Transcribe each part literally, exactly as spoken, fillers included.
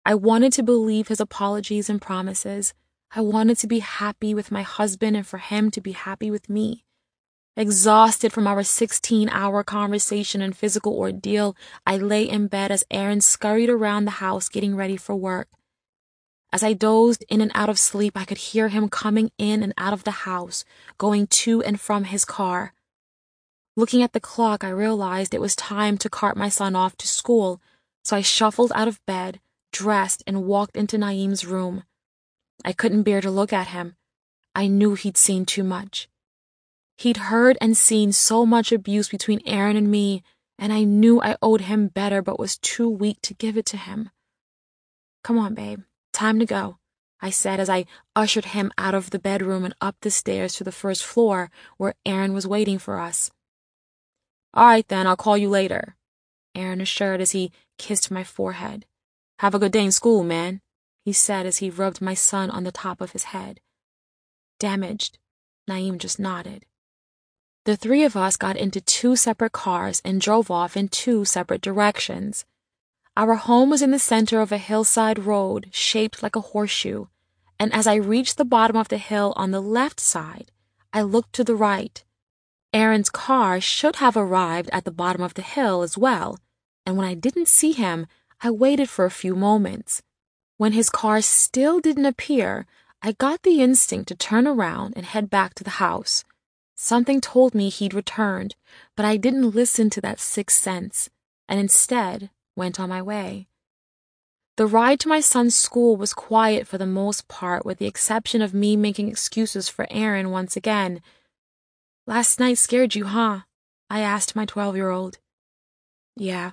I wanted to believe his apologies and promises. I wanted to be happy with my husband and for him to be happy with me. Exhausted from our sixteen-hour conversation and physical ordeal, I lay in bed as Aaron scurried around the house getting ready for work. As I dozed in and out of sleep, I could hear him coming in and out of the house, going to and from his car. Looking at the clock, I realized it was time to cart my son off to school, so I shuffled out of bed, dressed, and walked into Naeem's room. I couldn't bear to look at him. I knew he'd seen too much. He'd heard and seen so much abuse between Aaron and me, and I knew I owed him better but was too weak to give it to him. "Come on, babe. Time to go," I said as I ushered him out of the bedroom and up the stairs to the first floor where Aaron was waiting for us. "All right, then, I'll call you later," Aaron assured as he kissed my forehead. "Have a good day in school, man," he said as he rubbed my son on the top of his head. Damaged, Naeem just nodded. The three of us got into two separate cars and drove off in two separate directions. Our home was in the center of a hillside road shaped like a horseshoe, and as I reached the bottom of the hill on the left side, I looked to the right. Aaron's car should have arrived at the bottom of the hill as well, and when I didn't see him, I waited for a few moments. When his car still didn't appear, I got the instinct to turn around and head back to the house. Something told me he'd returned, but I didn't listen to that sixth sense, and instead went on my way. The ride to my son's school was quiet for the most part, with the exception of me making excuses for Aaron once again. "Last night scared you, huh?" I asked my twelve-year-old. "Yeah."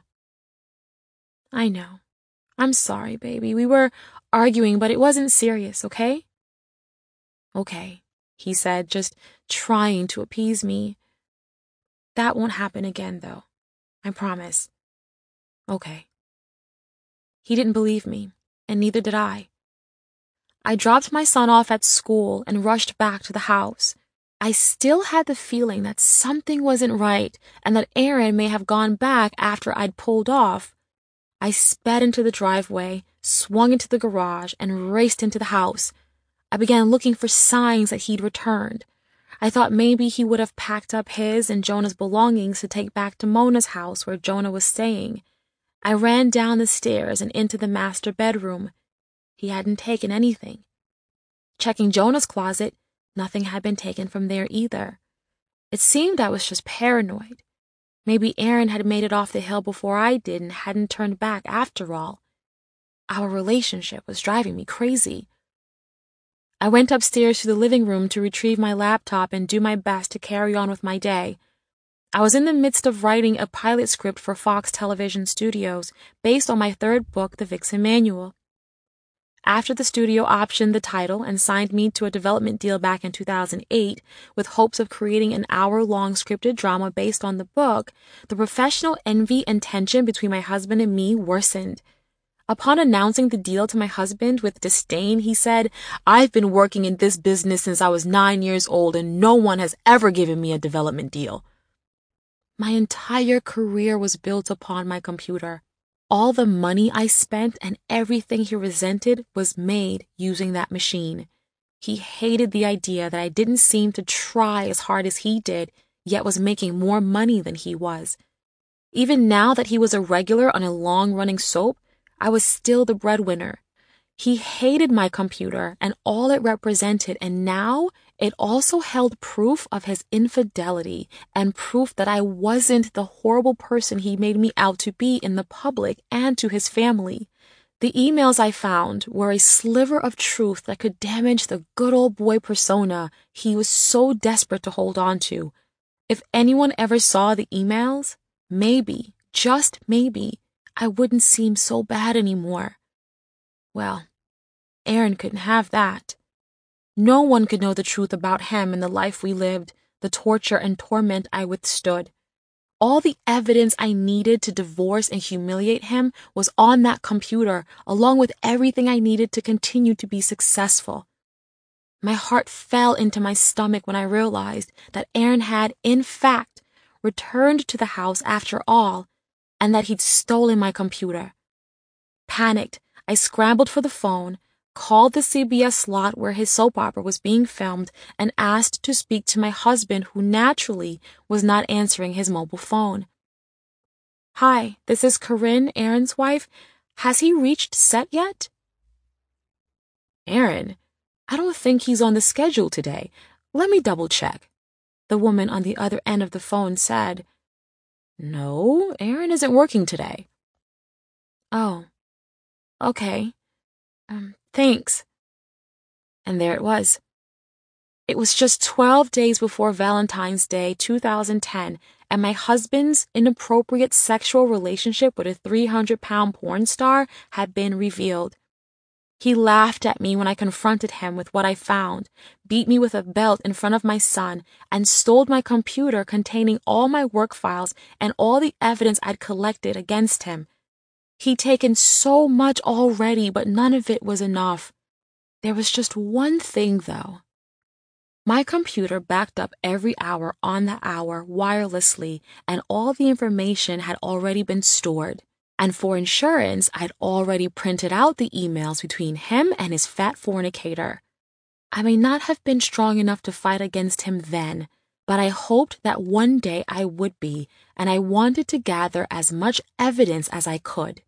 "I know. I'm sorry, baby. We were arguing, but it wasn't serious, okay?" "Okay," he said, just trying to appease me. "That won't happen again, though. I promise." "Okay." He didn't believe me, and neither did I. I dropped my son off at school and rushed back to the house. I still had the feeling that something wasn't right and that Aaron may have gone back after I'd pulled off. I sped into the driveway, swung into the garage, and raced into the house. I began looking for signs that he'd returned. I thought maybe he would have packed up his and Jonah's belongings to take back to Mona's house where Jonah was staying. I ran down the stairs and into the master bedroom. He hadn't taken anything. Checking Jonah's closet, nothing had been taken from there either. It seemed I was just paranoid. Maybe Aaron had made it off the hill before I did and hadn't turned back after all. Our relationship was driving me crazy. I went upstairs to the living room to retrieve my laptop and do my best to carry on with my day. I was in the midst of writing a pilot script for Fox Television Studios based on my third book, The Vixen Manual. After the studio optioned the title and signed me to a development deal back in two thousand eight with hopes of creating an hour-long scripted drama based on the book, the professional envy and tension between my husband and me worsened. Upon announcing the deal to my husband with disdain, he said, "I've been working in this business since I was nine years old and no one has ever given me a development deal." My entire career was built upon my computer. All the money I spent and everything he resented was made using that machine. He hated the idea that I didn't seem to try as hard as he did, yet was making more money than he was. Even now that he was a regular on a long-running soap, I was still the breadwinner. He hated my computer and all it represented, and now it also held proof of his infidelity and proof that I wasn't the horrible person he made me out to be in the public and to his family. The emails I found were a sliver of truth that could damage the good old boy persona he was so desperate to hold on to. If anyone ever saw the emails, maybe, just maybe, I wouldn't seem so bad anymore. Well, Aaron couldn't have that. No one could know the truth about him and the life we lived, the torture and torment I withstood. All the evidence I needed to divorce and humiliate him was on that computer, along with everything I needed to continue to be successful. My heart fell into my stomach when I realized that Aaron had, in fact, returned to the house after all, and that he'd stolen my computer. Panicked, I scrambled for the phone, called the C B S slot where his soap opera was being filmed, and asked to speak to my husband, who naturally was not answering his mobile phone. "Hi, this is Corinne, Aaron's wife. Has he reached set yet?" "Aaron? I don't think he's on the schedule today. Let me double check," the woman on the other end of the phone said. "No, Aaron isn't working today." "Oh, okay. Um, thanks." And there it was. It was just twelve days before Valentine's Day two thousand ten, and my husband's inappropriate sexual relationship with a three hundred pound porn star had been revealed. He laughed at me when I confronted him with what I found, beat me with a belt in front of my son, and stole my computer containing all my work files and all the evidence I'd collected against him. He'd taken so much already, but none of it was enough. There was just one thing, though. My computer backed up every hour on the hour wirelessly, and all the information had already been stored. And for insurance, I'd already printed out the emails between him and his fat fornicator. I may not have been strong enough to fight against him then, but I hoped that one day I would be, and I wanted to gather as much evidence as I could.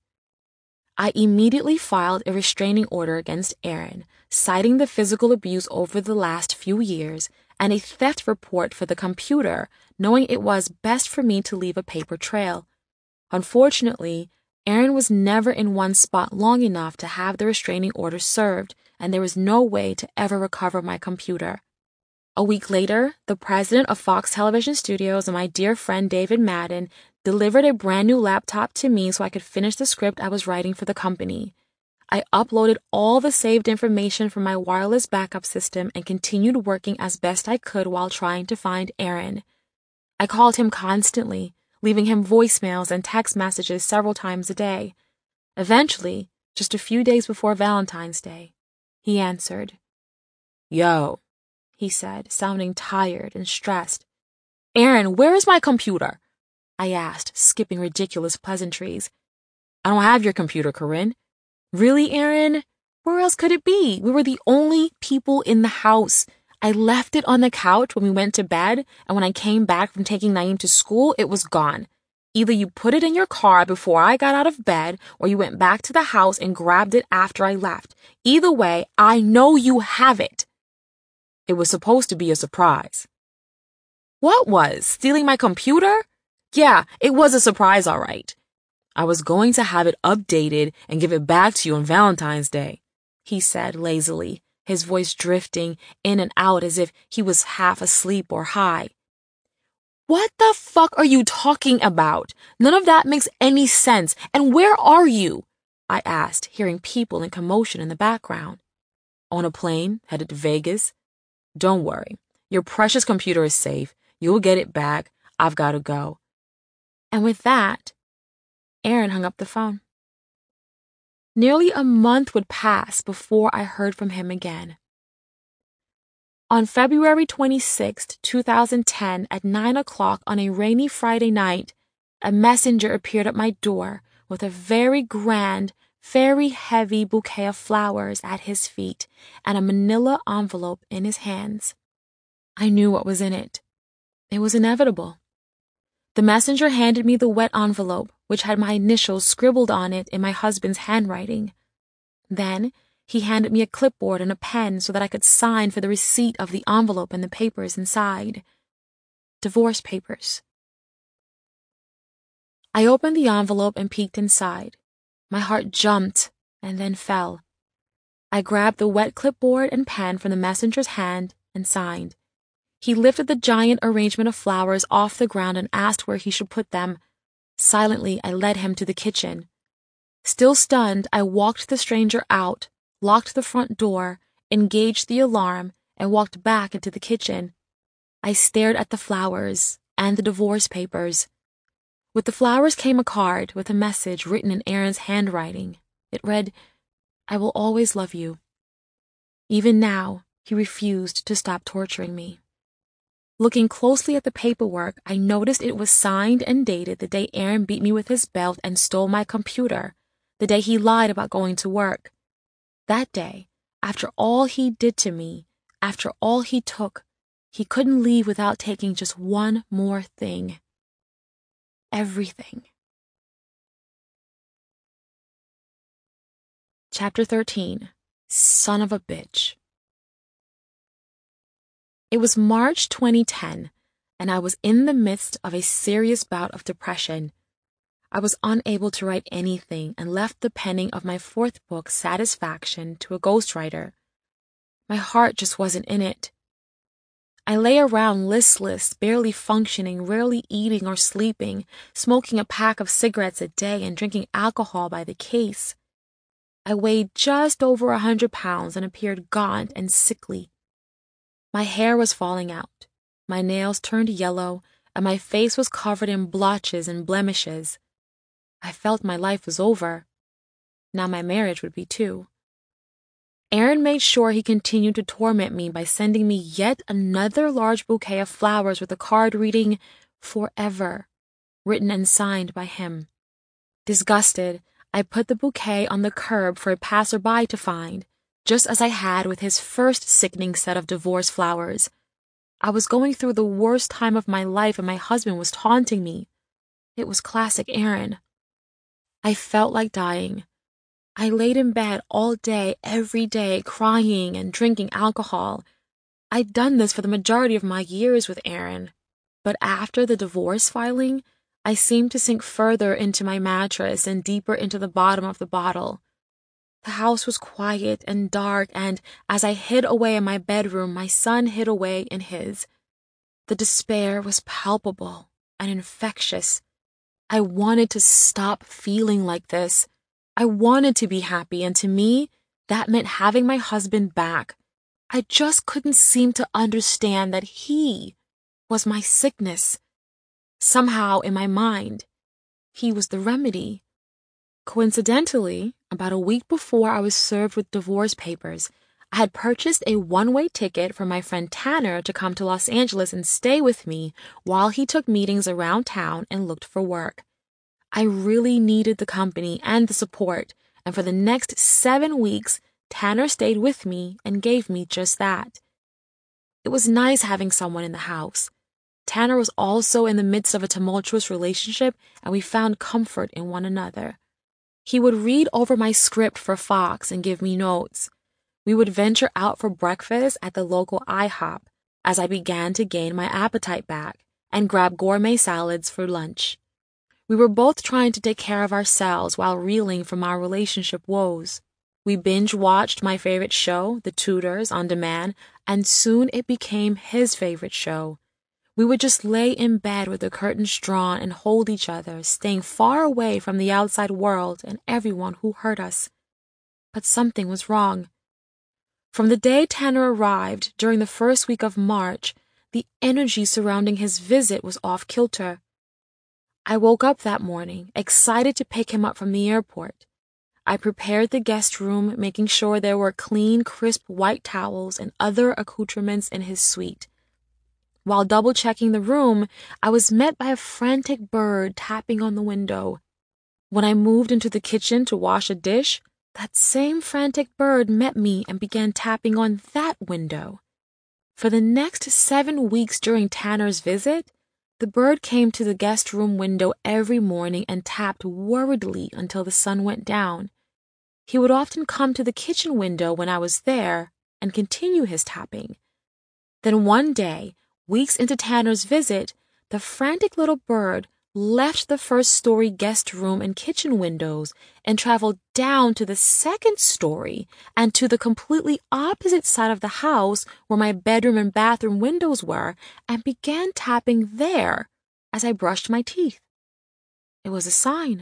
I immediately filed a restraining order against Aaron, citing the physical abuse over the last few years and a theft report for the computer, knowing it was best for me to leave a paper trail. Unfortunately, Aaron was never in one spot long enough to have the restraining order served, and there was no way to ever recover my computer. A week later, the president of Fox Television Studios and my dear friend David Madden delivered a brand new laptop to me so I could finish the script I was writing for the company. I uploaded all the saved information from my wireless backup system and continued working as best I could while trying to find Aaron. I called him constantly, leaving him voicemails and text messages several times a day. Eventually, just a few days before Valentine's Day, he answered. "Yo," he said, sounding tired and stressed. "Aaron, where is my computer?" I asked, skipping ridiculous pleasantries. "I don't have your computer, Corinne." "Really, Aaron? Where else could it be? We were the only people in the house. I left it on the couch when we went to bed, and when I came back from taking Naeem to school, it was gone. Either you put it in your car before I got out of bed, or you went back to the house and grabbed it after I left. Either way, I know you have it." "It was supposed to be a surprise." "What was? Stealing my computer?" "Yeah, it was a surprise, all right. I was going to have it updated and give it back to you on Valentine's Day," he said lazily, his voice drifting in and out as if he was half asleep or high. "What the fuck are you talking about? None of that makes any sense. And where are you?" I asked, hearing people and commotion in the background. "On a plane, headed to Vegas. Don't worry. Your precious computer is safe. You'll get it back. I've got to go." And with that, Aaron hung up the phone. Nearly a month would pass before I heard from him again. On February twenty-sixth, two thousand ten, at nine o'clock on a rainy Friday night, a messenger appeared at my door with a very grand, very heavy bouquet of flowers at his feet and a manila envelope in his hands. I knew what was in it. It was inevitable. The messenger handed me the wet envelope, which had my initials scribbled on it in my husband's handwriting. Then he handed me a clipboard and a pen so that I could sign for the receipt of the envelope and the papers inside. Divorce papers. I opened the envelope and peeked inside. My heart jumped and then fell. I grabbed the wet clipboard and pen from the messenger's hand and signed. He lifted the giant arrangement of flowers off the ground and asked where he should put them. Silently, I led him to the kitchen. Still stunned, I walked the stranger out, locked the front door, engaged the alarm, and walked back into the kitchen. I stared at the flowers and the divorce papers. With the flowers came a card with a message written in Aaron's handwriting. It read, "I will always love you." Even now, he refused to stop torturing me. Looking closely at the paperwork, I noticed it was signed and dated the day Aaron beat me with his belt and stole my computer, the day he lied about going to work. That day, after all he did to me, after all he took, he couldn't leave without taking just one more thing. Everything. Chapter thirteen. Son of a Bitch. It was March twenty ten, and I was in the midst of a serious bout of depression. I was unable to write anything and left the penning of my fourth book, Satisfaction, to a ghostwriter. My heart just wasn't in it. I lay around listless, barely functioning, rarely eating or sleeping, smoking a pack of cigarettes a day and drinking alcohol by the case. I weighed just over a hundred pounds and appeared gaunt and sickly. My hair was falling out, my nails turned yellow, and my face was covered in blotches and blemishes. I felt my life was over. Now my marriage would be too. Aaron made sure he continued to torment me by sending me yet another large bouquet of flowers with a card reading, "Forever," written and signed by him. Disgusted, I put the bouquet on the curb for a passerby to find, just as I had with his first sickening set of divorce flowers. I was going through the worst time of my life and my husband was taunting me. It was classic Aaron. I felt like dying. I laid in bed all day, every day, crying and drinking alcohol. I'd done this for the majority of my years with Aaron, but after the divorce filing, I seemed to sink further into my mattress and deeper into the bottom of the bottle. The house was quiet and dark, and as I hid away in my bedroom, my son hid away in his. The despair was palpable and infectious. I wanted to stop feeling like this. I wanted to be happy, and to me, that meant having my husband back. I just couldn't seem to understand that he was my sickness. Somehow, in my mind, he was the remedy. Coincidentally, about a week before I was served with divorce papers, I had purchased a one-way ticket for my friend Tanner to come to Los Angeles and stay with me while he took meetings around town and looked for work. I really needed the company and the support, and for the next seven weeks, Tanner stayed with me and gave me just that. It was nice having someone in the house. Tanner was also in the midst of a tumultuous relationship, and we found comfort in one another. He would read over my script for Fox and give me notes. We would venture out for breakfast at the local IHOP as I began to gain my appetite back, and grab gourmet salads for lunch. We were both trying to take care of ourselves while reeling from our relationship woes. We binge-watched my favorite show, The Tudors, on demand, and soon it became his favorite show. We would just lay in bed with the curtains drawn and hold each other, staying far away from the outside world and everyone who hurt us. But something was wrong. From the day Tanner arrived during the first week of March, the energy surrounding his visit was off-kilter. I woke up that morning, excited to pick him up from the airport. I prepared the guest room, making sure there were clean, crisp white towels and other accoutrements in his suite. While double-checking the room, I was met by a frantic bird tapping on the window. When I moved into the kitchen to wash a dish, that same frantic bird met me and began tapping on that window. For the next seven weeks during Tanner's visit, the bird came to the guest room window every morning and tapped worriedly until the sun went down. He would often come to the kitchen window when I was there and continue his tapping. Then one day, weeks into Tanner's visit, the frantic little bird left the first-story guest room and kitchen windows and traveled down to the second story and to the completely opposite side of the house where my bedroom and bathroom windows were and began tapping there as I brushed my teeth. It was a sign.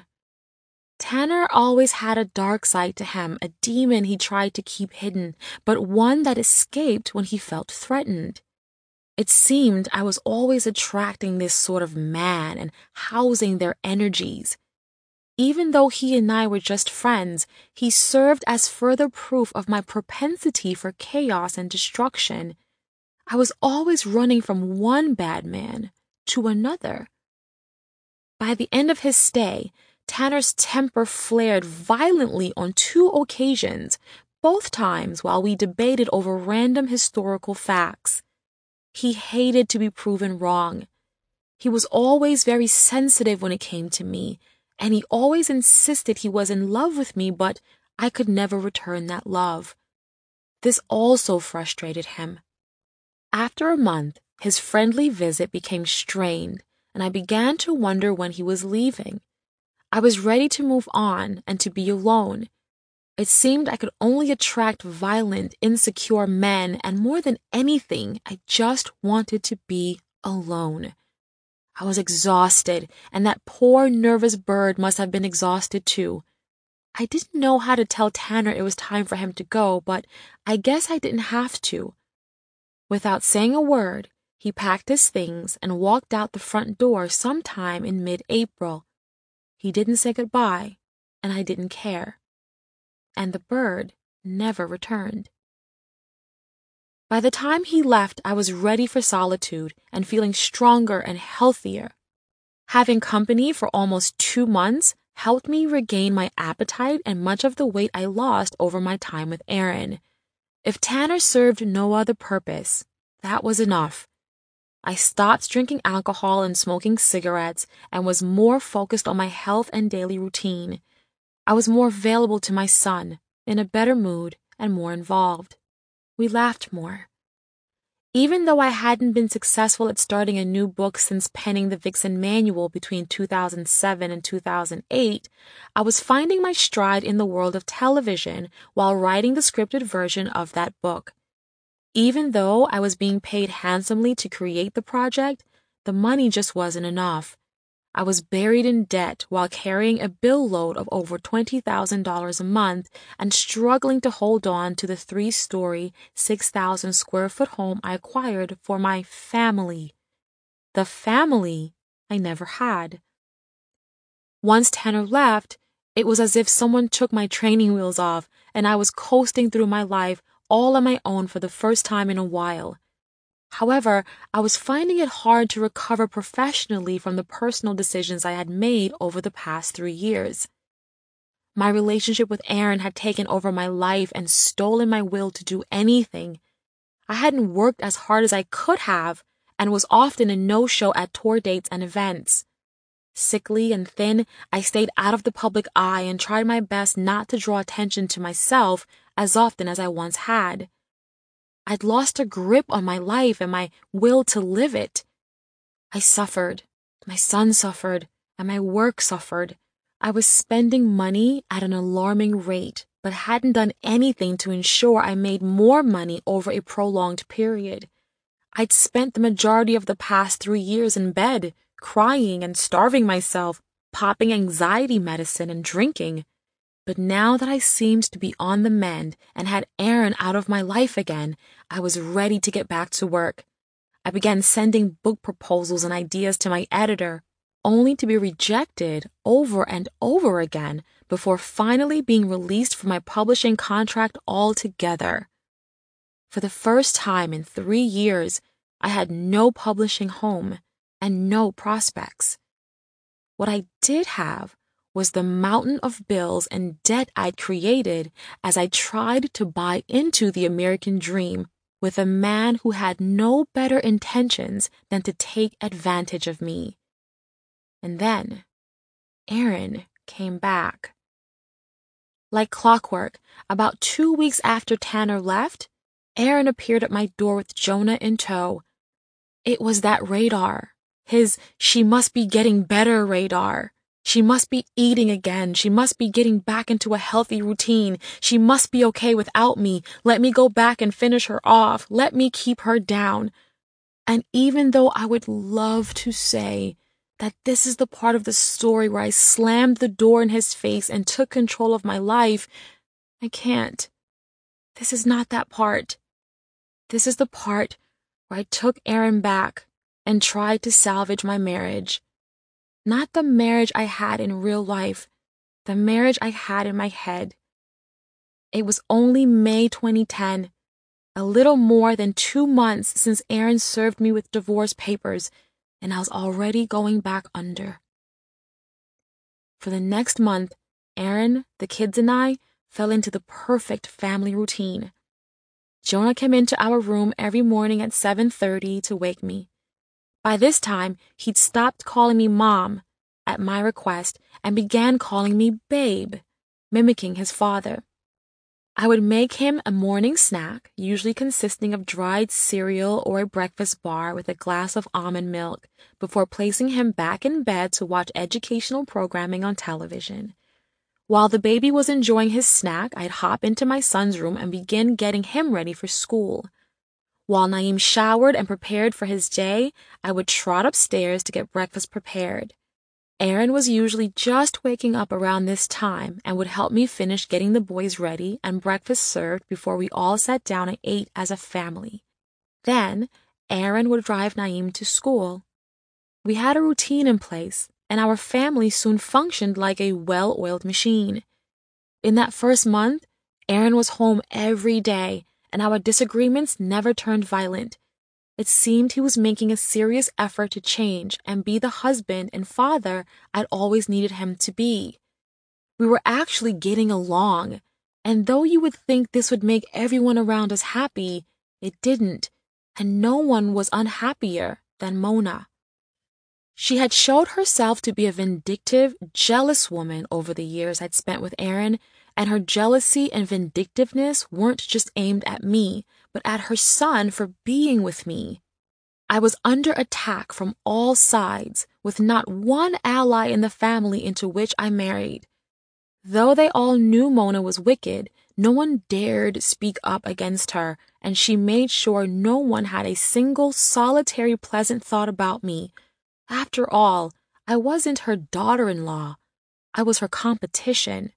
Tanner always had a dark side to him, a demon he tried to keep hidden, but one that escaped when he felt threatened. It seemed I was always attracting this sort of man and housing their energies. Even though he and I were just friends, he served as further proof of my propensity for chaos and destruction. I was always running from one bad man to another. By the end of his stay, Tanner's temper flared violently on two occasions, both times while we debated over random historical facts. He hated to be proven wrong. He was always very sensitive when it came to me, and he always insisted he was in love with me, but I could never return that love. This also frustrated him. After a month, his friendly visit became strained, and I began to wonder when he was leaving. I was ready to move on and to be alone. It seemed I could only attract violent, insecure men, and more than anything, I just wanted to be alone. I was exhausted, and that poor, nervous bird must have been exhausted too. I didn't know how to tell Tanner it was time for him to go, but I guess I didn't have to. Without saying a word, he packed his things and walked out the front door sometime in mid-April. He didn't say goodbye, and I didn't care. And the bird never returned. By the time he left, I was ready for solitude and feeling stronger and healthier. Having company for almost two months helped me regain my appetite and much of the weight I lost over my time with Aaron. If Tanner served no other purpose, that was enough. I stopped drinking alcohol and smoking cigarettes and was more focused on my health and daily routine. I was more available to my son, in a better mood, and more involved. We laughed more. Even though I hadn't been successful at starting a new book since penning the Vixen Manual between two thousand seven and two thousand eight, I was finding my stride in the world of television while writing the scripted version of that book. Even though I was being paid handsomely to create the project, the money just wasn't enough. I was buried in debt while carrying a bill load of over twenty thousand dollars a month and struggling to hold on to the three-story, six thousand square foot home I acquired for my family. The family I never had. Once Tanner left, it was as if someone took my training wheels off and I was coasting through my life all on my own for the first time in a while. However, I was finding it hard to recover professionally from the personal decisions I had made over the past three years. My relationship with Aaron had taken over my life and stolen my will to do anything. I hadn't worked as hard as I could have and was often a no-show at tour dates and events. Sickly and thin, I stayed out of the public eye and tried my best not to draw attention to myself as often as I once had. I'd lost a grip on my life and my will to live it. I suffered, my son suffered, and my work suffered. I was spending money at an alarming rate, but hadn't done anything to ensure I made more money over a prolonged period. I'd spent the majority of the past three years in bed, crying and starving myself, popping anxiety medicine and drinking. But now that I seemed to be on the mend and had Aaron out of my life again, I was ready to get back to work. I began sending book proposals and ideas to my editor, only to be rejected over and over again before finally being released from my publishing contract altogether. For the first time in three years, I had no publishing home and no prospects. What I did have was the mountain of bills and debt I'd created as I tried to buy into the American dream with a man who had no better intentions than to take advantage of me. And then, Aaron came back. Like clockwork, about two weeks after Tanner left, Aaron appeared at my door with Jonah in tow. It was that radar, his she must be getting better radar. She must be eating again. She must be getting back into a healthy routine. She must be okay without me. Let me go back and finish her off. Let me keep her down. And even though I would love to say that this is the part of the story where I slammed the door in his face and took control of my life, I can't. This is not that part. This is the part where I took Aaron back and tried to salvage my marriage. Not the marriage I had in real life, the marriage I had in my head. It was only May twenty ten, a little more than two months since Aaron served me with divorce papers, and I was already going back under. For the next month, Aaron, the kids, and I fell into the perfect family routine. Jonah came into our room every morning at seven thirty to wake me. By this time, he'd stopped calling me Mom at my request and began calling me Babe, mimicking his father. I would make him a morning snack, usually consisting of dried cereal or a breakfast bar with a glass of almond milk, before placing him back in bed to watch educational programming on television. While the baby was enjoying his snack, I'd hop into my son's room and begin getting him ready for school. While Naeem showered and prepared for his day, I would trot upstairs to get breakfast prepared. Aaron was usually just waking up around this time and would help me finish getting the boys ready and breakfast served before we all sat down and ate as a family. Then, Aaron would drive Naeem to school. We had a routine in place, and our family soon functioned like a well-oiled machine. In that first month, Aaron was home every day, and our disagreements never turned violent. It seemed he was making a serious effort to change and be the husband and father I'd always needed him to be. We were actually getting along, and though you would think this would make everyone around us happy, it didn't, and no one was unhappier than Mona. She had showed herself to be a vindictive, jealous woman over the years I'd spent with Aaron, and her jealousy and vindictiveness weren't just aimed at me, but at her son for being with me. I was under attack from all sides, with not one ally in the family into which I married. Though they all knew Mona was wicked, no one dared speak up against her, and she made sure no one had a single solitary pleasant thought about me. After all, I wasn't her daughter-in-law. I was her competition.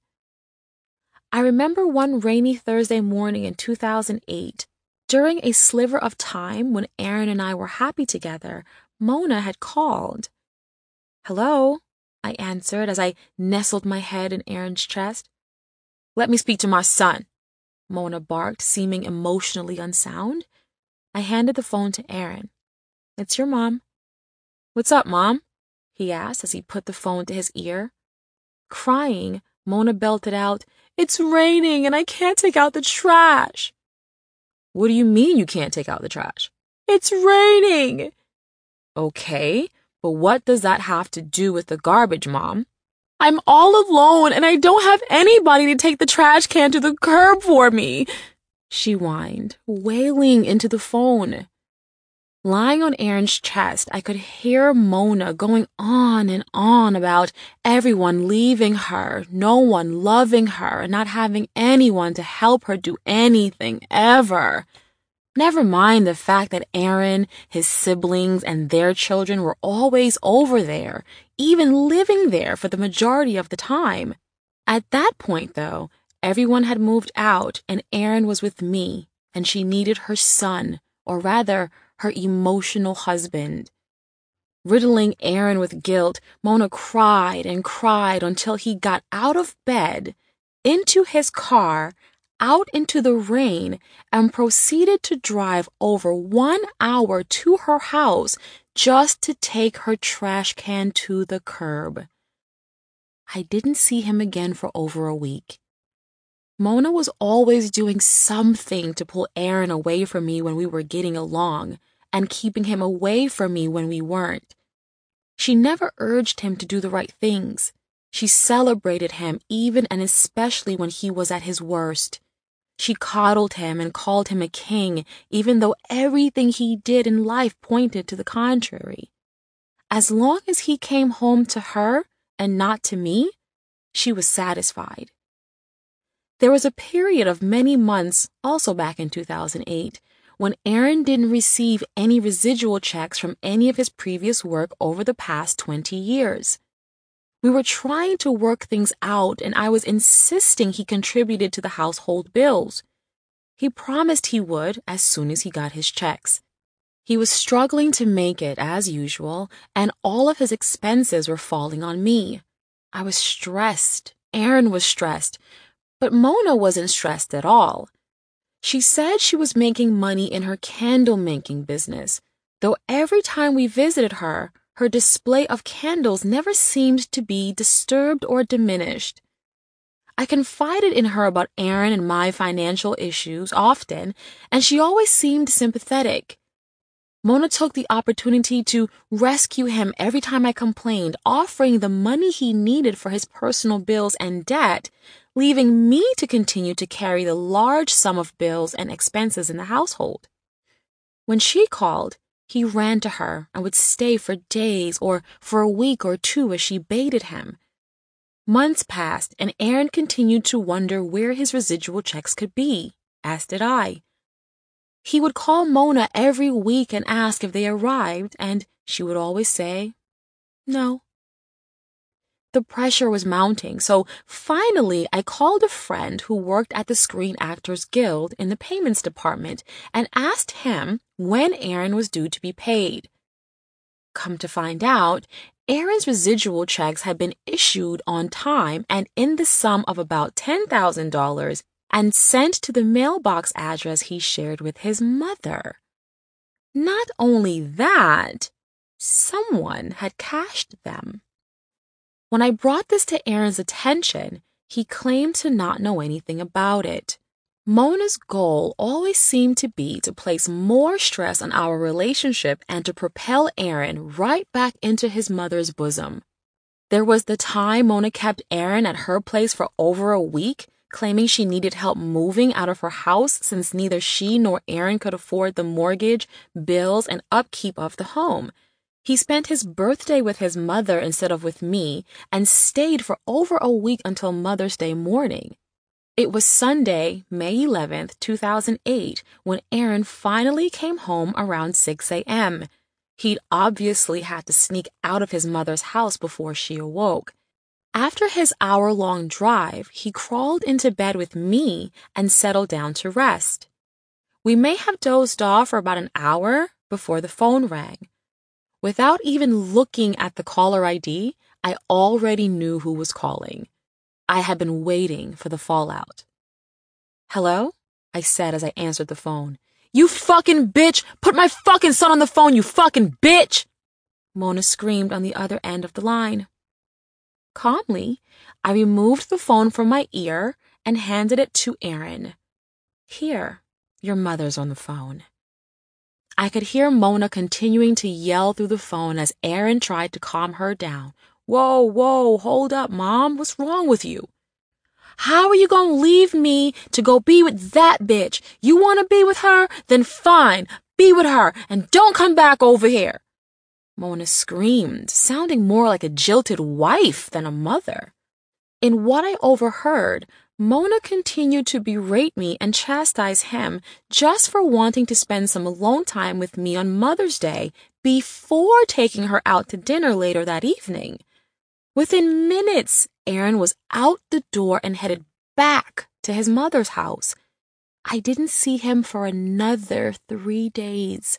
I remember one rainy Thursday morning in two thousand eight. During a sliver of time when Aaron and I were happy together, Mona had called. "Hello," I answered as I nestled my head in Aaron's chest. "Let me speak to my son," Mona barked, seeming emotionally unsound. I handed the phone to Aaron. "It's your mom." "What's up, Mom?" he asked as he put the phone to his ear. Crying, Mona belted out, "It's raining and I can't take out the trash." "What do you mean you can't take out the trash?" "It's raining." "Okay, but what does that have to do with the garbage, Mom?" "I'm all alone and I don't have anybody to take the trash can to the curb for me," she whined, wailing into the phone. Lying on Aaron's chest, I could hear Mona going on and on about everyone leaving her, no one loving her, and not having anyone to help her do anything ever. Never mind the fact that Aaron, his siblings, and their children were always over there, even living there for the majority of the time. At that point, though, everyone had moved out and Aaron was with me, and she needed her son, or rather, her emotional husband. Riddling Aaron with guilt, Mona cried and cried until he got out of bed, into his car, out into the rain, and proceeded to drive over one hour to her house just to take her trash can to the curb. I didn't see him again for over a week. Mona was always doing something to pull Aaron away from me when we were getting along, and keeping him away from me when we weren't. She never urged him to do the right things. She celebrated him even and especially when he was at his worst. She coddled him and called him a king, even though everything he did in life pointed to the contrary. As long as he came home to her and not to me, she was satisfied. There was a period of many months, also back in two thousand eight, when Aaron didn't receive any residual checks from any of his previous work over the past twenty years. We were trying to work things out, and I was insisting he contributed to the household bills. He promised he would as soon as he got his checks. He was struggling to make it, as usual, and all of his expenses were falling on me. I was stressed. Aaron was stressed. But Mona wasn't stressed at all. She said she was making money in her candle-making business, though every time we visited her, her display of candles never seemed to be disturbed or diminished. I confided in her about Aaron and my financial issues often, and she always seemed sympathetic. Mona took the opportunity to rescue him every time I complained, offering the money he needed for his personal bills and debt, leaving me to continue to carry the large sum of bills and expenses in the household. When she called, he ran to her and would stay for days or for a week or two as she baited him. Months passed, and Aaron continued to wonder where his residual checks could be, as did I. He would call Mona every week and ask if they arrived, and she would always say, no. The pressure was mounting, so finally I called a friend who worked at the Screen Actors Guild in the payments department and asked him when Aaron was due to be paid. Come to find out, Aaron's residual checks had been issued on time and in the sum of about ten thousand dollars and sent to the mailbox address he shared with his mother. Not only that, someone had cashed them. When I brought this to Aaron's attention, he claimed to not know anything about it. Mona's goal always seemed to be to place more stress on our relationship and to propel Aaron right back into his mother's bosom. There was the time Mona kept Aaron at her place for over a week, claiming she needed help moving out of her house since neither she nor Aaron could afford the mortgage, bills, and upkeep of the home. He spent his birthday with his mother instead of with me and stayed for over a week until Mother's Day morning. It was Sunday, May eleventh, two thousand eight, when Aaron finally came home around six a.m. He'd obviously had to sneak out of his mother's house before she awoke. After his hour-long drive, he crawled into bed with me and settled down to rest. We may have dozed off for about an hour before the phone rang. Without even looking at the caller I D, I already knew who was calling. I had been waiting for the fallout. Hello? I said as I answered the phone. You fucking bitch! Put my fucking son on the phone, you fucking bitch! Mona screamed on the other end of the line. Calmly, I removed the phone from my ear and handed it to Aaron. Here, your mother's on the phone. I could hear Mona continuing to yell through the phone as Aaron tried to calm her down. Whoa, whoa, hold up, Mom. What's wrong with you? How are you gonna leave me to go be with that bitch? You wanna be with her? Then fine, be with her and don't come back over here. Mona screamed, sounding more like a jilted wife than a mother. In what I overheard, Mona continued to berate me and chastise him just for wanting to spend some alone time with me on Mother's Day before taking her out to dinner later that evening. Within minutes, Aaron was out the door and headed back to his mother's house. I didn't see him for another three days.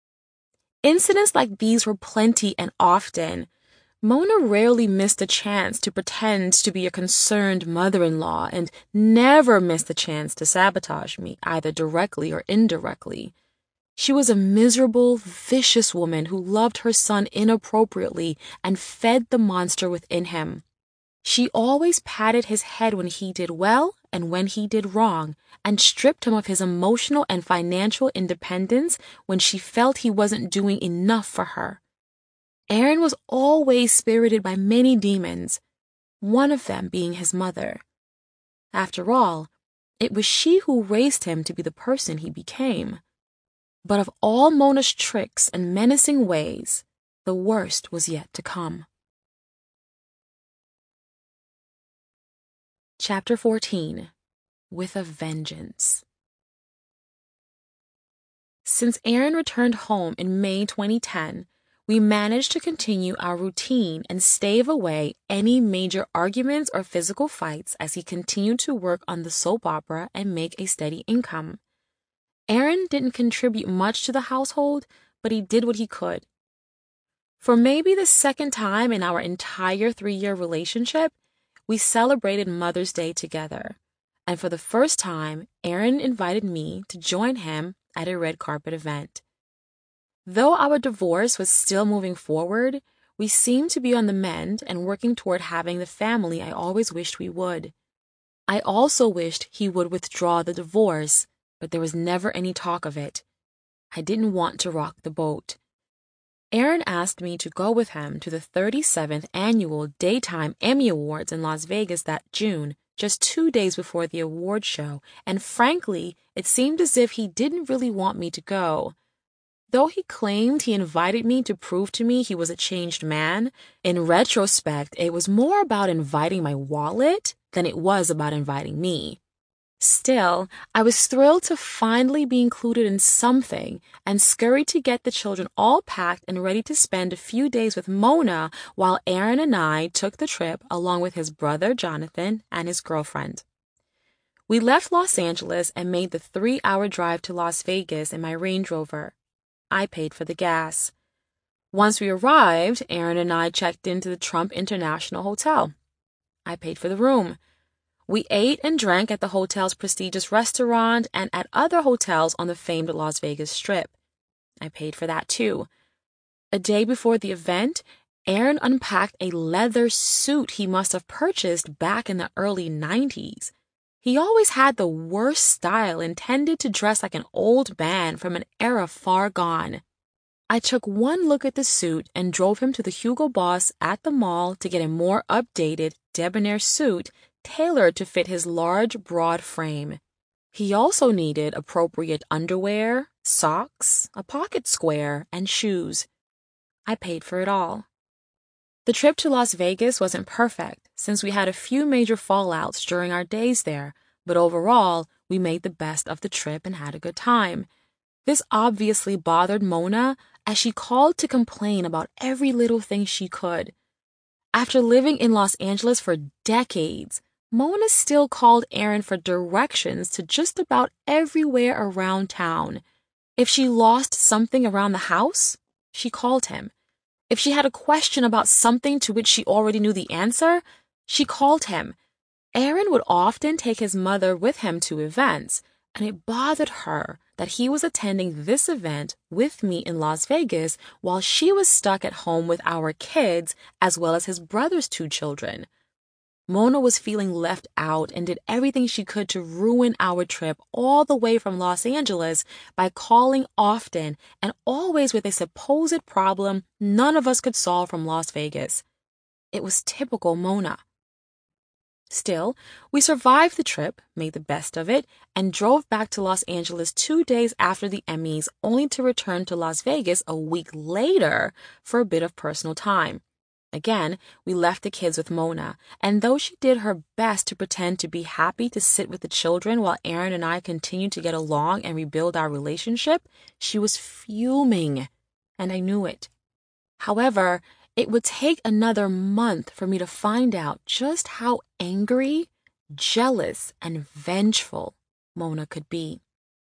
Incidents like these were plenty and often. Mona rarely missed a chance to pretend to be a concerned mother-in-law and never missed a chance to sabotage me, either directly or indirectly. She was a miserable, vicious woman who loved her son inappropriately and fed the monster within him. She always patted his head when he did well and when he did wrong, and stripped him of his emotional and financial independence when she felt he wasn't doing enough for her. Aaron was always spirited by many demons, one of them being his mother. After all, it was she who raised him to be the person he became. But of all Mona's tricks and menacing ways, the worst was yet to come. Chapter fourteen. With a Vengeance. Since Aaron returned home in May twenty ten, we managed to continue our routine and stave away any major arguments or physical fights as he continued to work on the soap opera and make a steady income. Aaron didn't contribute much to the household, but he did what he could. For maybe the second time in our entire three-year relationship, we celebrated Mother's Day together, and for the first time, Aaron invited me to join him at a red carpet event. Though our divorce was still moving forward, we seemed to be on the mend and working toward having the family I always wished we would. I also wished he would withdraw the divorce, but there was never any talk of it. I didn't want to rock the boat. Aaron asked me to go with him to the thirty-seventh Annual Daytime Emmy Awards in Las Vegas that June, just two days before the award show, and frankly, it seemed as if he didn't really want me to go. Though he claimed he invited me to prove to me he was a changed man, in retrospect, it was more about inviting my wallet than it was about inviting me. Still, I was thrilled to finally be included in something and scurried to get the children all packed and ready to spend a few days with Mona while Aaron and I took the trip along with his brother Jonathan and his girlfriend. We left Los Angeles and made the three-hour drive to Las Vegas in my Range Rover. I paid for the gas. Once we arrived, Aaron and I checked into the Trump International Hotel. I paid for the room. We ate and drank at the hotel's prestigious restaurant and at other hotels on the famed Las Vegas Strip. I paid for that too. A day before the event, Aaron unpacked a leather suit he must have purchased back in the early nineties. He always had the worst style, intended to dress like an old man from an era far gone. I took one look at the suit and drove him to the Hugo Boss at the mall to get a more updated, debonair suit tailored to fit his large, broad frame. He also needed appropriate underwear, socks, a pocket square, and shoes. I paid for it all. The trip to Las Vegas wasn't perfect, since we had a few major fallouts during our days there, but overall, we made the best of the trip and had a good time. This obviously bothered Mona, as she called to complain about every little thing she could. After living in Los Angeles for decades, Mona still called Aaron for directions to just about everywhere around town. If she lost something around the house, she called him. If she had a question about something to which she already knew the answer, she called him. Aaron would often take his mother with him to events, and it bothered her that he was attending this event with me in Las Vegas while she was stuck at home with our kids as well as his brother's two children. Mona was feeling left out and did everything she could to ruin our trip all the way from Los Angeles by calling often and always with a supposed problem none of us could solve from Las Vegas. It was typical Mona. Still, we survived the trip, made the best of it, and drove back to Los Angeles two days after the Emmys, only to return to Las Vegas a week later for a bit of personal time. Again, we left the kids with Mona, and though she did her best to pretend to be happy to sit with the children while Aaron and I continued to get along and rebuild our relationship, she was fuming, and I knew it. However, it would take another month for me to find out just how angry, jealous, and vengeful Mona could be.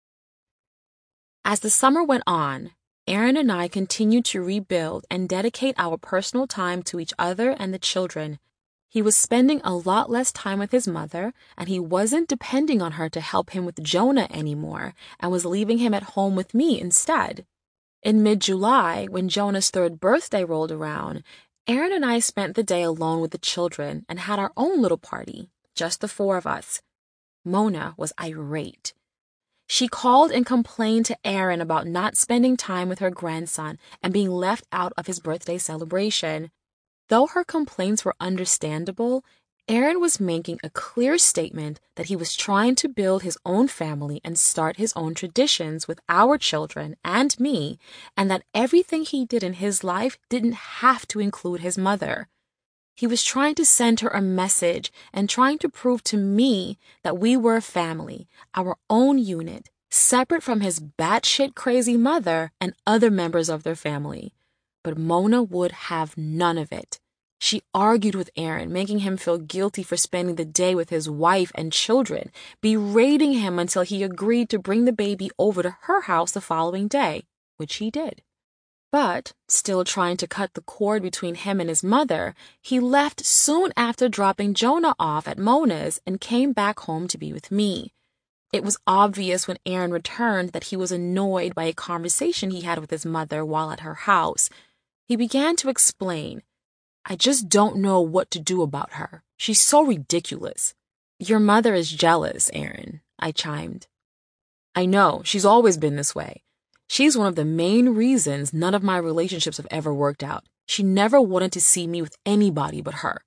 As the summer went on, Aaron and I continued to rebuild and dedicate our personal time to each other and the children. He was spending a lot less time with his mother, and he wasn't depending on her to help him with Jonah anymore, and was leaving him at home with me instead. In mid-July, when Jonah's third birthday rolled around, Aaron and I spent the day alone with the children and had our own little party, just the four of us. Mona was irate. She called and complained to Aaron about not spending time with her grandson and being left out of his birthday celebration. Though her complaints were understandable, Aaron was making a clear statement that he was trying to build his own family and start his own traditions with our children and me, and that everything he did in his life didn't have to include his mother. He was trying to send her a message and trying to prove to me that we were a family, our own unit, separate from his batshit crazy mother and other members of their family. But Mona would have none of it. She argued with Aaron, making him feel guilty for spending the day with his wife and children, berating him until he agreed to bring the baby over to her house the following day, which he did. But, still trying to cut the cord between him and his mother, he left soon after dropping Jonah off at Mona's and came back home to be with me. It was obvious when Aaron returned that he was annoyed by a conversation he had with his mother while at her house. He began to explain, "I just don't know what to do about her. She's so ridiculous." "Your mother is jealous, Aaron," I chimed. "I know, she's always been this way. She's one of the main reasons none of my relationships have ever worked out. She never wanted to see me with anybody but her."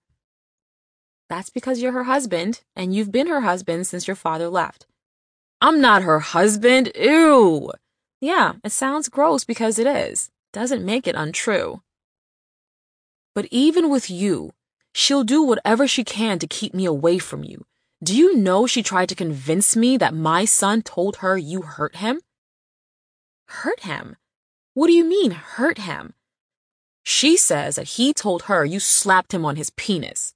"That's because you're her husband, and you've been her husband since your father left." "I'm not her husband, ew!" "Yeah, it sounds gross because it is. Doesn't make it untrue." "But even with you, she'll do whatever she can to keep me away from you. Do you know she tried to convince me that my son told her you hurt him?" "Hurt him? What do you mean, hurt him?" "She says that he told her you slapped him on his penis."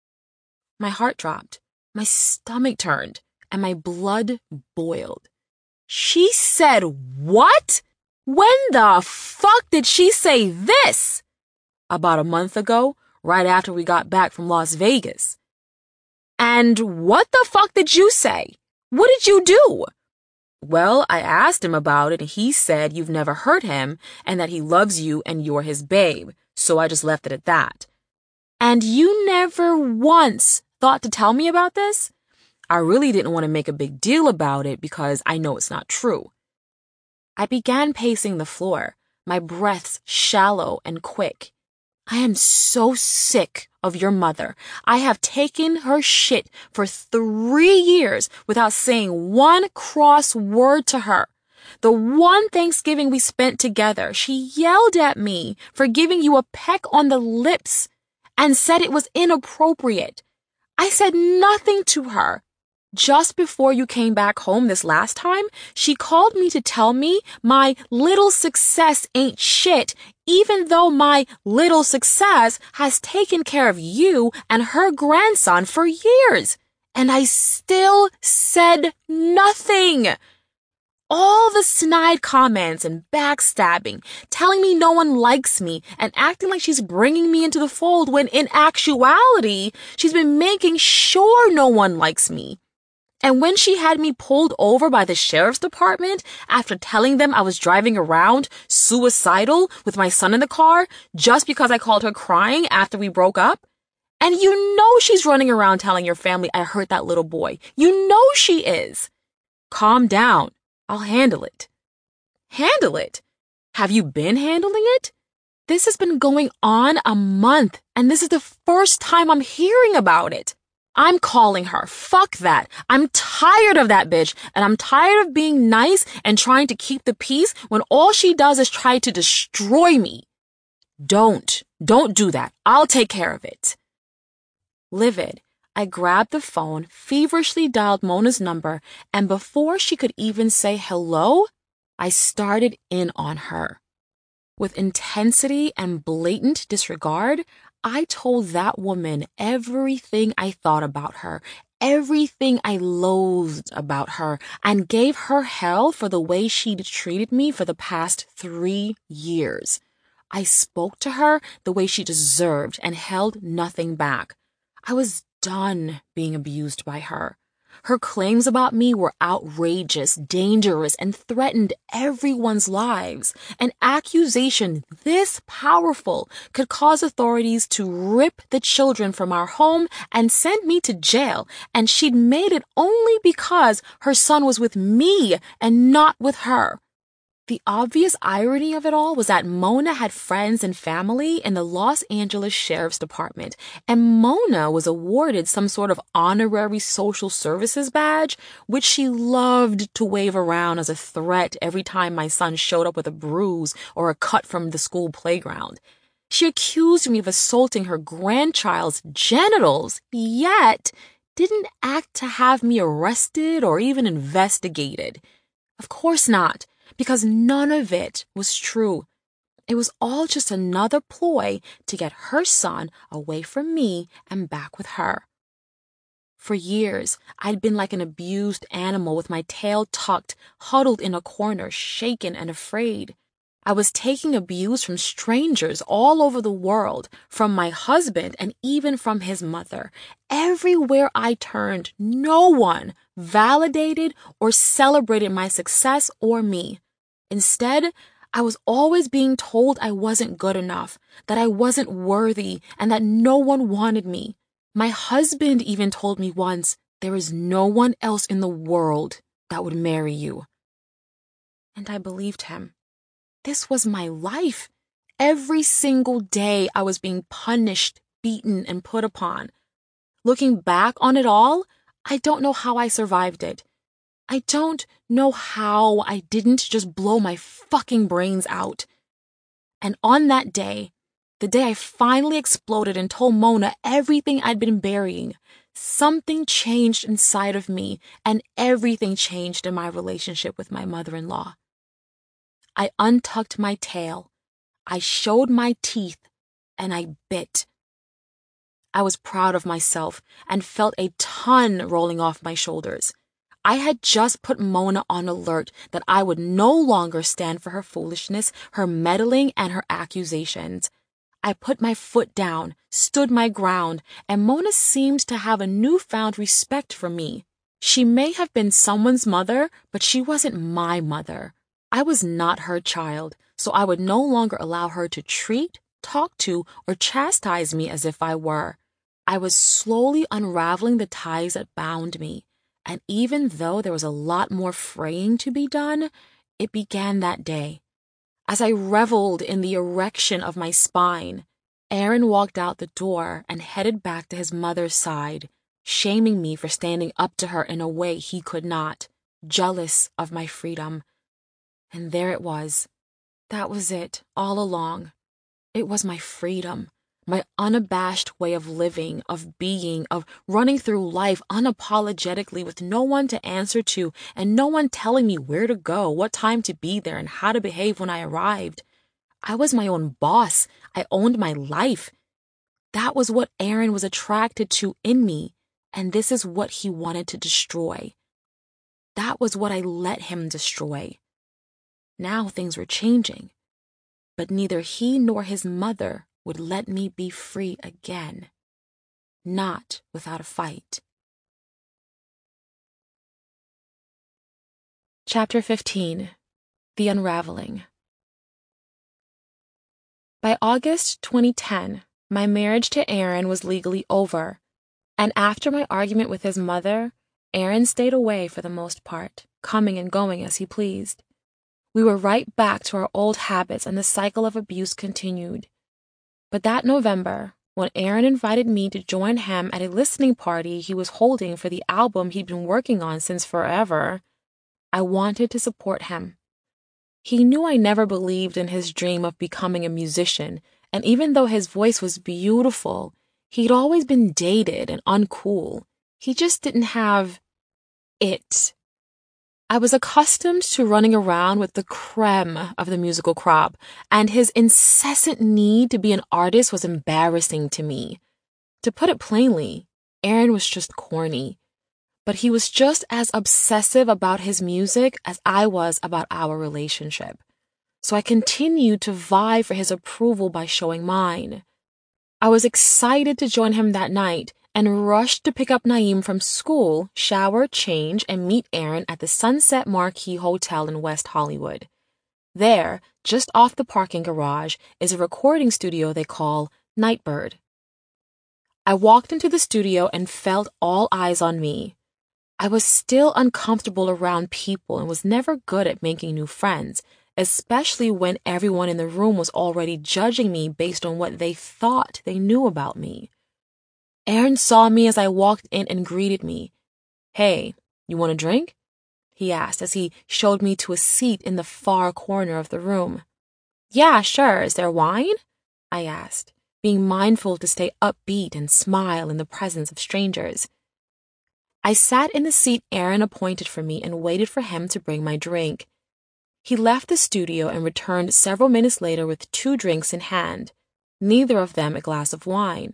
My heart dropped, my stomach turned, and my blood boiled. She said what? When the fuck did she say this? "About a month ago, right after we got back from Las Vegas." "And what the fuck did you say? What did you do?" "Well, I asked him about it and he said you've never hurt him and that he loves you and you're his babe, so I just left it at that." "And you never once thought to tell me about this?" "I really didn't want to make a big deal about it because I know it's not true." I began pacing the floor, my breaths shallow and quick. "I am so sick of your mother. I have taken her shit for three years without saying one cross word to her. The one Thanksgiving we spent together, she yelled at me for giving you a peck on the lips and said it was inappropriate. I said nothing to her. Just before you came back home this last time, she called me to tell me my little success ain't shit, even though my little success has taken care of you and her grandson for years. And I still said nothing. All the snide comments and backstabbing, telling me no one likes me and acting like she's bringing me into the fold when in actuality, she's been making sure no one likes me. And when she had me pulled over by the sheriff's department after telling them I was driving around suicidal with my son in the car just because I called her crying after we broke up, and you know she's running around telling your family I hurt that little boy. You know she is. Calm down. I'll handle it." "Handle it? Have you been handling it? This has been going on a month, and this is the first time I'm hearing about it. I'm calling her. Fuck that. I'm tired of that bitch, and I'm tired of being nice and trying to keep the peace when all she does is try to destroy me." Don't. Don't do that. I'll take care of it." Livid, I grabbed the phone, feverishly dialed Mona's number, and before she could even say hello, I started in on her. With intensity and blatant disregard, I told that woman everything I thought about her, everything I loathed about her, and gave her hell for the way she'd treated me for the past three years. I spoke to her the way she deserved and held nothing back. I was done being abused by her. Her claims about me were outrageous, dangerous, and threatened everyone's lives. An accusation this powerful could cause authorities to rip the children from our home and send me to jail, and she'd made it only because her son was with me and not with her. The obvious irony of it all was that Mona had friends and family in the Los Angeles Sheriff's Department, and Mona was awarded some sort of honorary social services badge, which she loved to wave around as a threat every time my son showed up with a bruise or a cut from the school playground. She accused me of assaulting her grandchild's genitals, yet didn't act to have me arrested or even investigated. Of course not. Because none of it was true. It was all just another ploy to get her son away from me and back with her. For years, I'd been like an abused animal with my tail tucked, huddled in a corner, shaken and afraid. I was taking abuse from strangers all over the world, from my husband and even from his mother. Everywhere I turned, no one validated or celebrated my success or me. Instead, I was always being told I wasn't good enough, that I wasn't worthy, and that no one wanted me. My husband even told me once, "There is no one else in the world that would marry you." And I believed him. This was my life. Every single day I was being punished, beaten, and put upon. Looking back on it all, I don't know how I survived it. I don't know how I didn't just blow my fucking brains out. And on that day, the day I finally exploded and told Mona everything I'd been burying, something changed inside of me, and everything changed in my relationship with my mother-in-law. I untucked my tail, I showed my teeth, and I bit. I was proud of myself and felt a ton rolling off my shoulders. I had just put Mona on alert that I would no longer stand for her foolishness, her meddling, and her accusations. I put my foot down, stood my ground, and Mona seemed to have a newfound respect for me. She may have been someone's mother, but she wasn't my mother. I was not her child, so I would no longer allow her to treat, talk to, or chastise me as if I were. I was slowly unraveling the ties that bound me, and even though there was a lot more fraying to be done, it began that day. As I reveled in the erection of my spine, Aaron walked out the door and headed back to his mother's side, shaming me for standing up to her in a way he could not, jealous of my freedom. And there it was. That was it, all along. It was my freedom, my unabashed way of living, of being, of running through life unapologetically with no one to answer to and no one telling me where to go, what time to be there, and how to behave when I arrived. I was my own boss. I owned my life. That was what Aaron was attracted to in me, and this is what he wanted to destroy. That was what I let him destroy. Now things were changing, but neither he nor his mother would let me be free again. Not without a fight. Chapter fifteen. The Unraveling. By August twenty ten, my marriage to Aaron was legally over, and after my argument with his mother, Aaron stayed away for the most part, coming and going as he pleased. We were right back to our old habits and the cycle of abuse continued. But that November, when Aaron invited me to join him at a listening party he was holding for the album he'd been working on since forever, I wanted to support him. He knew I never believed in his dream of becoming a musician, and even though his voice was beautiful, he'd always been dated and uncool. He just didn't have it. I was accustomed to running around with the creme of the musical crop, and his incessant need to be an artist was embarrassing to me. To put it plainly, Aaron was just corny, but he was just as obsessive about his music as I was about our relationship. So I continued to vie for his approval by showing mine. I was excited to join him that night, and rushed to pick up Naeem from school, shower, change, and meet Aaron at the Sunset Marquis Hotel in West Hollywood. There, just off the parking garage, is a recording studio they call Nightbird. I walked into the studio and felt all eyes on me. I was still uncomfortable around people and was never good at making new friends, especially when everyone in the room was already judging me based on what they thought they knew about me. Aaron saw me as I walked in and greeted me. "Hey, you want a drink?" he asked as he showed me to a seat in the far corner of the room. "Yeah, sure. Is there wine?" I asked, being mindful to stay upbeat and smile in the presence of strangers. I sat in the seat Aaron appointed for me and waited for him to bring my drink. He left the studio and returned several minutes later with two drinks in hand, neither of them a glass of wine.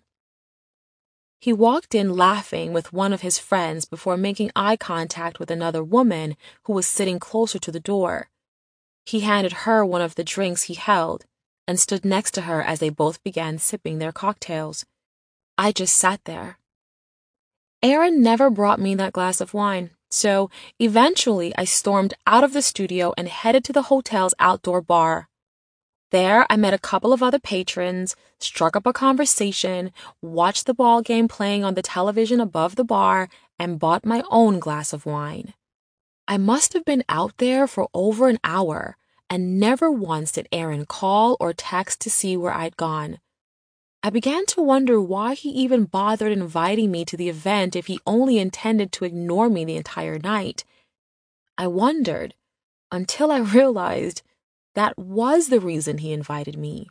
He walked in laughing with one of his friends before making eye contact with another woman who was sitting closer to the door. He handed her one of the drinks he held and stood next to her as they both began sipping their cocktails. I just sat there. Aaron never brought me that glass of wine, so eventually I stormed out of the studio and headed to the hotel's outdoor bar. There, I met a couple of other patrons, struck up a conversation, watched the ball game playing on the television above the bar, and bought my own glass of wine. I must have been out there for over an hour, and never once did Aaron call or text to see where I'd gone. I began to wonder why he even bothered inviting me to the event if he only intended to ignore me the entire night. I wondered, until I realized that was the reason he invited me.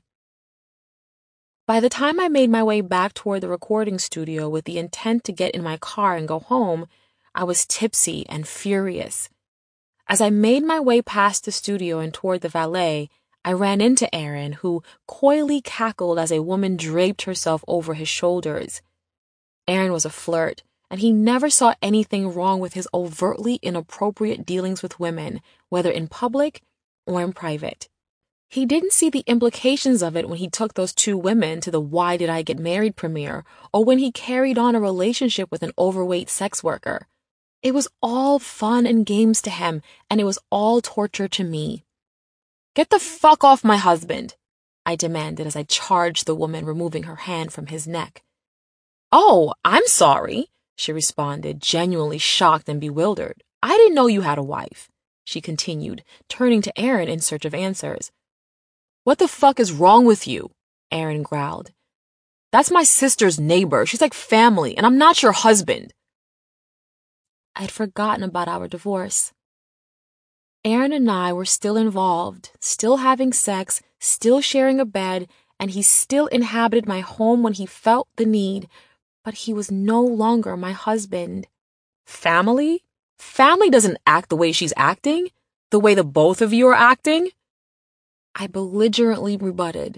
By the time I made my way back toward the recording studio with the intent to get in my car and go home, I was tipsy and furious. As I made my way past the studio and toward the valet, I ran into Aaron, who coyly cackled as a woman draped herself over his shoulders. Aaron was a flirt, and he never saw anything wrong with his overtly inappropriate dealings with women, whether in public or in private. He didn't see the implications of it when he took those two women to the Why Did I Get Married premiere, or when he carried on a relationship with an overweight sex worker. It was all fun and games to him, and it was all torture to me. "Get the fuck off my husband," I demanded as I charged the woman, removing her hand from his neck. "Oh, I'm sorry," she responded, genuinely shocked and bewildered. "I didn't know you had a wife," she continued, turning to Aaron in search of answers. "What the fuck is wrong with you?" Aaron growled. "That's my sister's neighbor. She's like family, and I'm not your husband." I'd forgotten about our divorce. Aaron and I were still involved, still having sex, still sharing a bed, and he still inhabited my home when he felt the need, but he was no longer my husband. Family? Family doesn't act the way she's acting, the way the both of you are acting. I belligerently rebutted.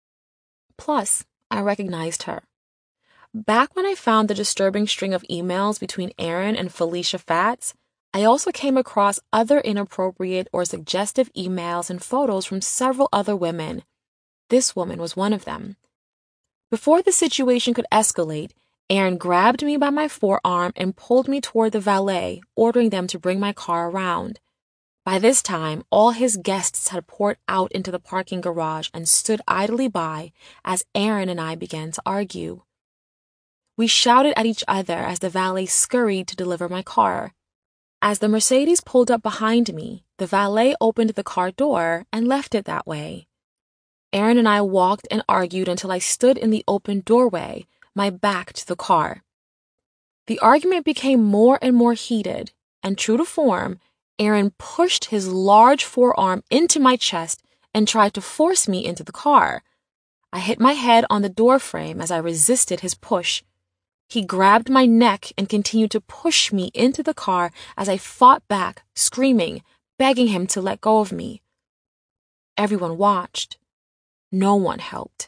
Plus, I recognized her. Back when I found the disturbing string of emails between Aaron and Felicia Fats, I also came across other inappropriate or suggestive emails and photos from several other women. This woman was one of them. Before the situation could escalate, Aaron grabbed me by my forearm and pulled me toward the valet, ordering them to bring my car around. By this time, all his guests had poured out into the parking garage and stood idly by as Aaron and I began to argue. We shouted at each other as the valet scurried to deliver my car. As the Mercedes pulled up behind me, the valet opened the car door and left it that way. Aaron and I walked and argued until I stood in the open doorway, my back to the car. The argument became more and more heated, and true to form, Aaron pushed his large forearm into my chest and tried to force me into the car. I hit my head on the doorframe as I resisted his push. He grabbed my neck and continued to push me into the car as I fought back, screaming, begging him to let go of me. Everyone watched. No one helped.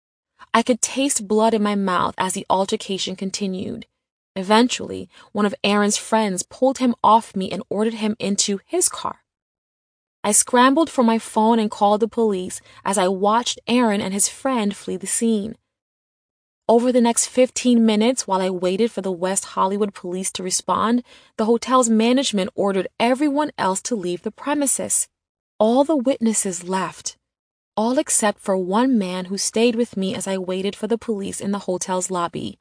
I could taste blood in my mouth as the altercation continued. Eventually, one of Aaron's friends pulled him off me and ordered him into his car. I scrambled for my phone and called the police as I watched Aaron and his friend flee the scene. Over the next fifteen minutes, while I waited for the West Hollywood police to respond, the hotel's management ordered everyone else to leave the premises. All the witnesses left, all except for one man who stayed with me as I waited for the police in the hotel's lobby.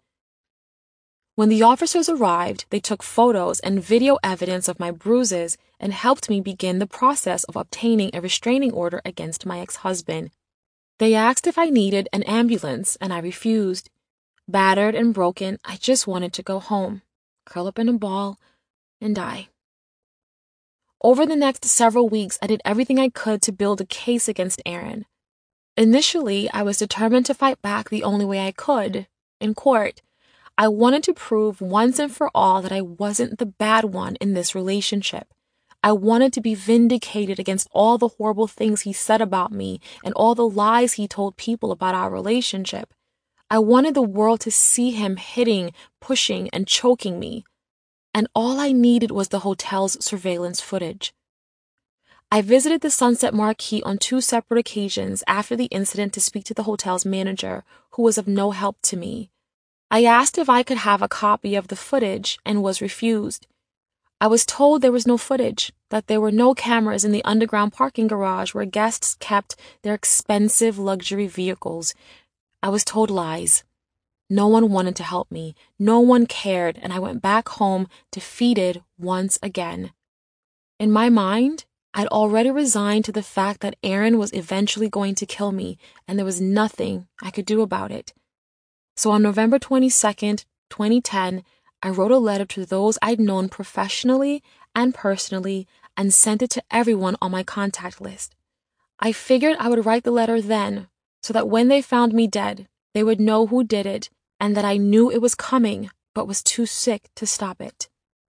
When the officers arrived, they took photos and video evidence of my bruises and helped me begin the process of obtaining a restraining order against my ex-husband. They asked if I needed an ambulance, and I refused. Battered and broken, I just wanted to go home, curl up in a ball, and die. Over the next several weeks, I did everything I could to build a case against Aaron. Initially, I was determined to fight back the only way I could, in court. I wanted to prove once and for all that I wasn't the bad one in this relationship. I wanted to be vindicated against all the horrible things he said about me and all the lies he told people about our relationship. I wanted the world to see him hitting, pushing, and choking me. And all I needed was the hotel's surveillance footage. I visited the Sunset Marquis on two separate occasions after the incident to speak to the hotel's manager, who was of no help to me. I asked if I could have a copy of the footage and was refused. I was told there was no footage, that there were no cameras in the underground parking garage where guests kept their expensive luxury vehicles. I was told lies. No one wanted to help me. No one cared, and I went back home defeated once again. In my mind, I'd already resigned to the fact that Aaron was eventually going to kill me, and there was nothing I could do about it. So on November twenty-second, twenty ten, I wrote a letter to those I'd known professionally and personally and sent it to everyone on my contact list. I figured I would write the letter then, so that when they found me dead, they would know who did it and that I knew it was coming but was too sick to stop it.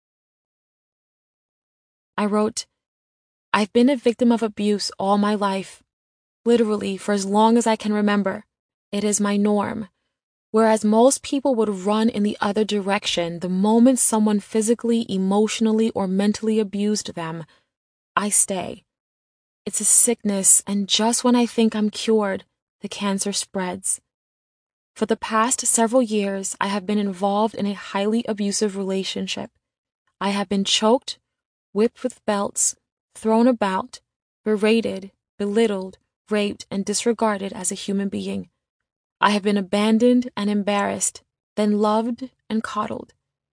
I wrote, I've been a victim of abuse all my life, literally for as long as I can remember. It is my norm. Whereas most people would run in the other direction the moment someone physically, emotionally, or mentally abused them, I stay. It's a sickness, and just when I think I'm cured, the cancer spreads. For the past several years, I have been involved in a highly abusive relationship. I have been choked, whipped with belts, thrown about, berated, belittled, raped, and disregarded as a human being. I have been abandoned and embarrassed, then loved and coddled.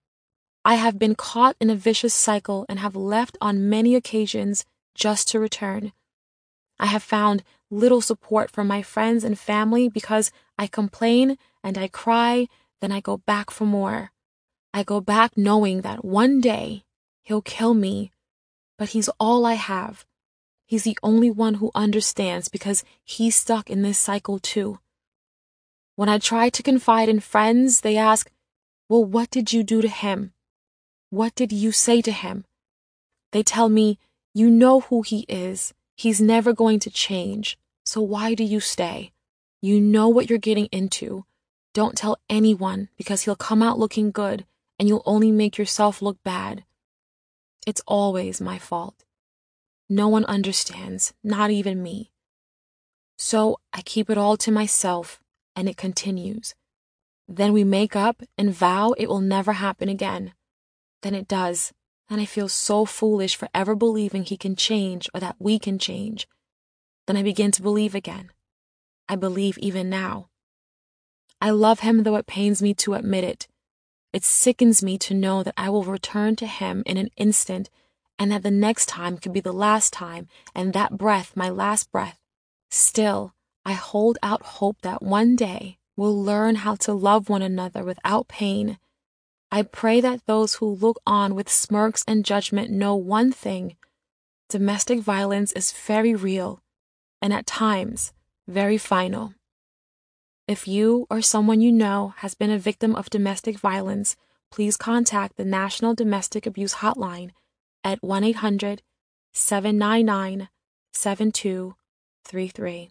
I have been caught in a vicious cycle and have left on many occasions just to return. I have found little support from my friends and family because I complain and I cry, then I go back for more. I go back knowing that one day he'll kill me, but he's all I have. He's the only one who understands because he's stuck in this cycle too. When I try to confide in friends, they ask, well, what did you do to him? What did you say to him? They tell me, you know who he is. He's never going to change. So why do you stay? You know what you're getting into. Don't tell anyone because he'll come out looking good and you'll only make yourself look bad. It's always my fault. No one understands, not even me. So I keep it all to myself. And it continues. Then we make up and vow it will never happen again. Then it does, and I feel so foolish for ever believing he can change or that we can change. Then I begin to believe again. I believe even now. I love him though it pains me to admit it. It sickens me to know that I will return to him in an instant and that the next time could be the last time and that breath my last breath. Still, I hold out hope that one day we'll learn how to love one another without pain. I pray that those who look on with smirks and judgment know one thing. Domestic violence is very real and at times very final. If you or someone you know has been a victim of domestic violence, please contact the National Domestic Abuse Hotline at one eight hundred, seven nine nine, seven two three three.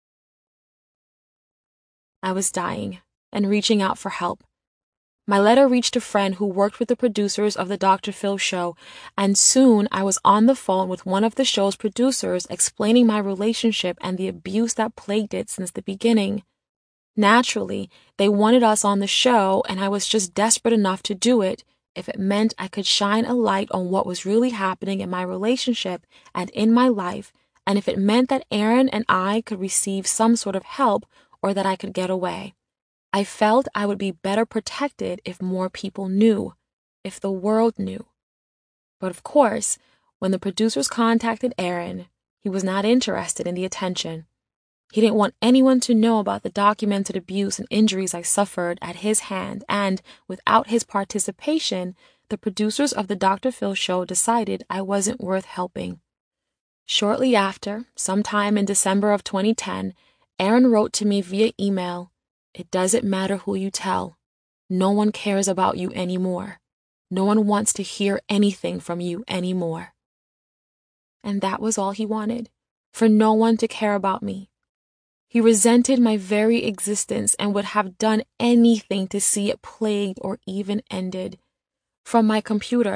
I was dying and reaching out for help. My letter reached a friend who worked with the producers of the Doctor Phil show, and soon I was on the phone with one of the show's producers explaining my relationship and the abuse that plagued it since the beginning. Naturally, they wanted us on the show, and I was just desperate enough to do it if it meant I could shine a light on what was really happening in my relationship and in my life, and if it meant that Aaron and I could receive some sort of help or that I could get away. I felt I would be better protected if more people knew, if the world knew. But of course, when the producers contacted Aaron, he was not interested in the attention. He didn't want anyone to know about the documented abuse and injuries I suffered at his hand, and without his participation, the producers of the Doctor Phil show decided I wasn't worth helping. Shortly after, sometime in December of twenty ten, Aaron wrote to me via email, "It doesn't matter who you tell. No one cares about you anymore. No one wants to hear anything from you anymore." And that was all he wanted, for no one to care about me. He resented my very existence and would have done anything to see it plagued or even ended. From my computer,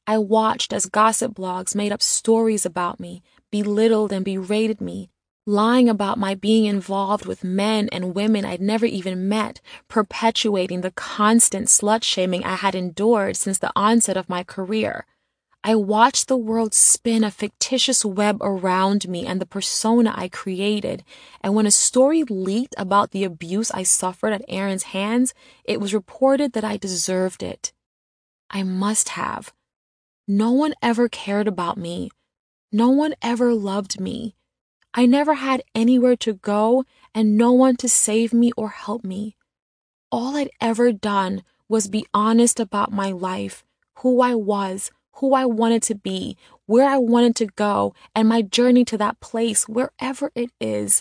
I watched as gossip blogs made up stories about me, belittled and berated me, lying about my being involved with men and women I'd never even met, perpetuating the constant slut-shaming I had endured since the onset of my career. I watched the world spin a fictitious web around me and the persona I created, and when a story leaked about the abuse I suffered at Aaron's hands, it was reported that I deserved it. I must have. No one ever cared about me. No one ever loved me. I never had anywhere to go and no one to save me or help me. All I'd ever done was be honest about my life, who I was, who I wanted to be, where I wanted to go, and my journey to that place, wherever it is.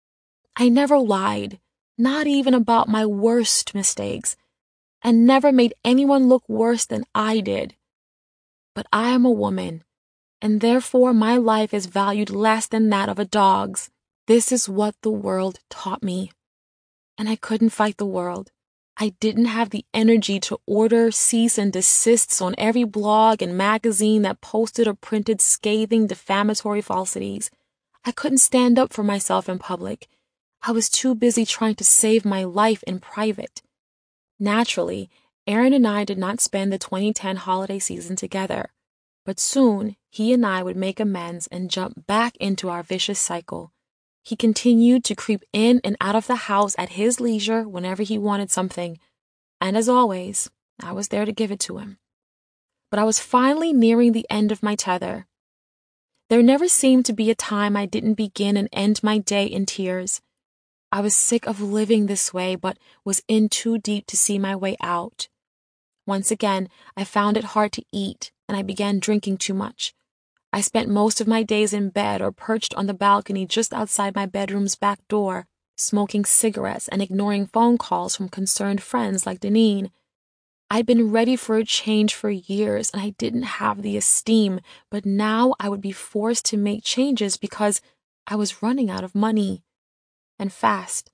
I never lied, not even about my worst mistakes, and never made anyone look worse than I did. But I am a woman, and therefore my life is valued less than that of a dog's. This is what the world taught me. And I couldn't fight the world. I didn't have the energy to order cease and desists on every blog and magazine that posted or printed scathing, defamatory falsities. I couldn't stand up for myself in public. I was too busy trying to save my life in private. Naturally, Aaron and I did not spend the twenty ten holiday season together, but soon he and I would make amends and jump back into our vicious cycle. He continued to creep in and out of the house at his leisure whenever he wanted something, and as always, I was there to give it to him. But I was finally nearing the end of my tether. There never seemed to be a time I didn't begin and end my day in tears. I was sick of living this way, but was in too deep to see my way out. Once again, I found it hard to eat, and I began drinking too much. I spent most of my days in bed or perched on the balcony just outside my bedroom's back door, smoking cigarettes and ignoring phone calls from concerned friends like Deneen. I'd been ready for a change for years, and I didn't have the esteem, but now I would be forced to make changes because I was running out of money. And fast.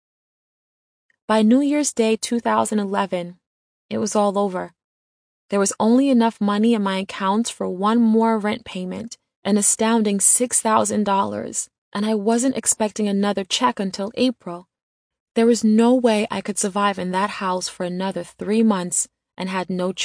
By New Year's Day two thousand eleven, it was all over. There was only enough money in my accounts for one more rent payment, an astounding six thousand dollars, and I wasn't expecting another check until April. There was no way I could survive in that house for another three months and had no choice.